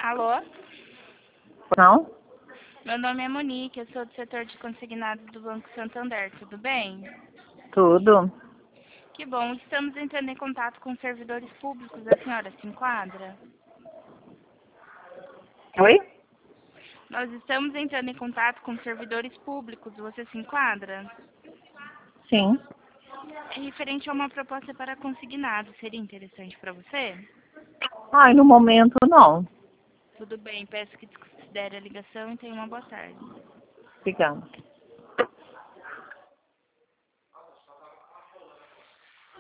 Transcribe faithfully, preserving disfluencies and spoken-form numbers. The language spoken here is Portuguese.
Alô? Não? Meu nome é Monique, eu sou do setor de consignados do Banco Santander, tudo bem? Tudo. Que bom, estamos entrando em contato com servidores públicos, a senhora se enquadra? Oi? Nós estamos entrando em contato com servidores públicos, você se enquadra? Sim. É referente a uma proposta para consignado, seria interessante para você? Ai, no momento não. Tudo bem, peço que desconsidere a ligação e tenha uma boa tarde. Obrigada.